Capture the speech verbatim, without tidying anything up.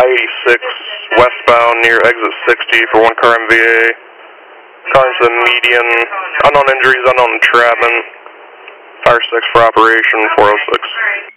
eighty-six westbound near exit sixty for one car M V A. Calling to the median, unknown injuries, unknown entrapment. Fire six for operation four oh six.